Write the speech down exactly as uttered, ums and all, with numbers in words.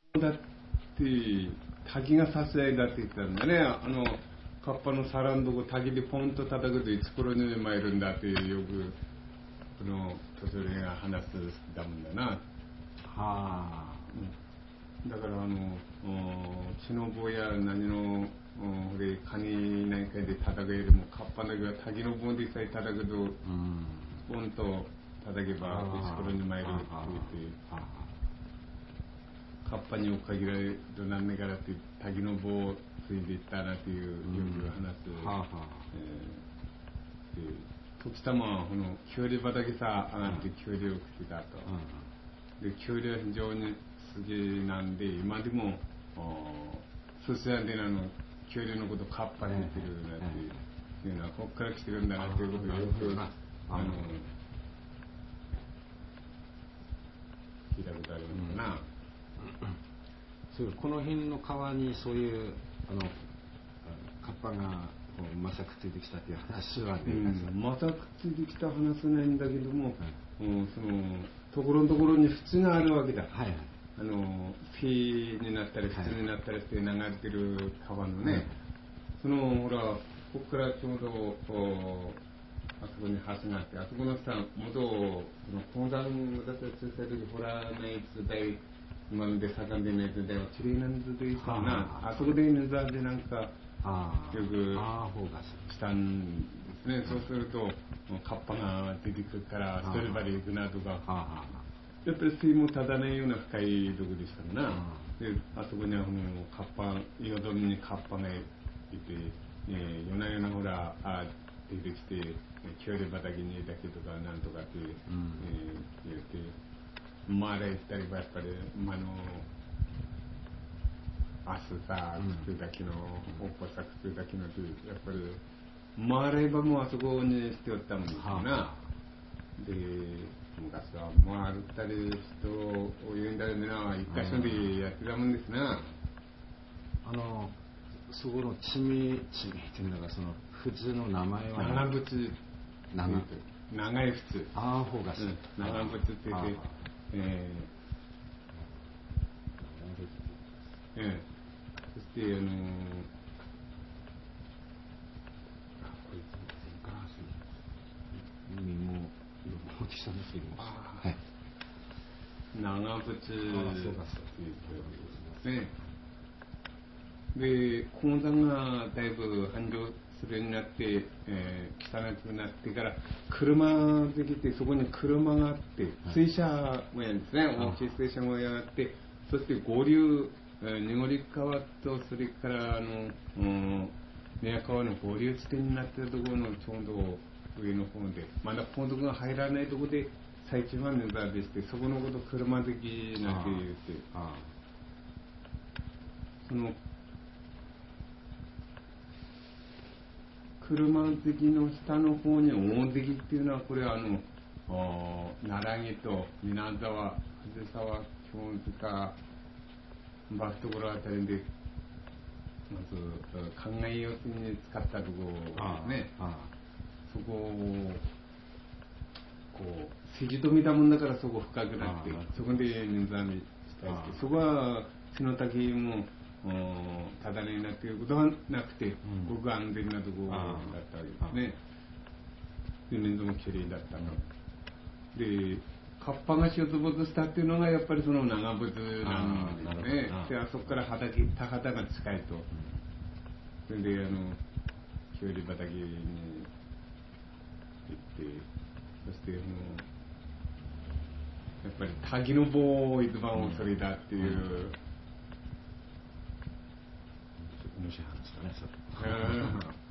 だって滝がさすらいだって言ってたんだね。あのカッパの皿のとこ滝でポンと叩くといつ頃に参るんだってよくこの年寄りが話すだもんだな。はあ、うん、だからあの血の棒や何の俺カニなんかで叩くよりもカッパの時は滝の棒でさえ叩くと、うん、ポンと叩けばいつ頃に参るって言ってカッパに追っかけられるとなんねからって滝の棒をついていったなっていうよく話す、はあはあえー、時たまはこのキュウリ畑さ上がってキュウリを食ってたと、うん、でキュウリは非常に好きなんで今でも寿司屋であのキュウリのことカッパに似てるなっていうのはここから来てるんだなっていうことをよくあの聞いたことあるのかな、うんそうこの辺の川にそういうあのカッパがまさくっついてきたという話はね、うん、 またくっついてきた話はないんだけども、はいうん、そのところのところに淵があるわけだ、はいはい、あのフィになったり淵になったりして流れてる川のね、はい、そのほらここからちょうどあそこに橋があってあそこのさ元この鉱山だったり小さい時ほらないつだい今まで盛んでないとだよ、きれいなんずでいいかな、あそこで水あでなんか、よくしたんですね、そうすると、カッパが出てくるから、一人ばり行くなとか、やっぱり水もただないような深いとこでしたからな、で、あそこにはこのカッパ、夜通りにカッパがいて、えー、夜な夜なほら、あ出てきて、キュウリ畑にいたけとか、なんとかって、うんえー、言って、まれたりはやっぱりあの明日さ靴だけのおっぱさ靴だけのとやっぱり回ればもうあそこにしておったもんですよな。で昔は回ったり人を言うんだよな一箇所でやってたもんですな。 あのそこの地名地名っていうのがその普通の名前は長渕長長い普通ああ方が、うん、 長渕って言ってえーえー、そしてあのー、 あこいつガラスにも持ってきたんですけども、はい、 長渕って言ってねで鉱山がだいぶ繁盛するようになって、えー、汚くなってから車できてそこに車があって水車小屋ですね、はい、大きい水車小屋があってそして合流濁川とそれからあの、うん、宮川の合流地点になっているところのちょうど上の方でまだ高速が入らないところで最中はネザーでしてそこのこと車的なんて言ってその車的の下の方に大関っていうのはこれはあの奈良木と稲沢藤沢京塚バスところあたりでまず考え用に使ったところですね。そこをこう筋止めたもんだからそこ深くなってそこで水浴びしたりしてそこは血の滝もただねになっていることはなくて、ごく安全なところだったわけですね。で水もきれいだったのでカッパが出没したっていうのがやっぱりその長渕なんですね。であそこから畑田畑が近いとそれであのきゅうり畑に行ってそしてあのやっぱり滝の棒を一番恐れだっていう、 面白い話だねそれ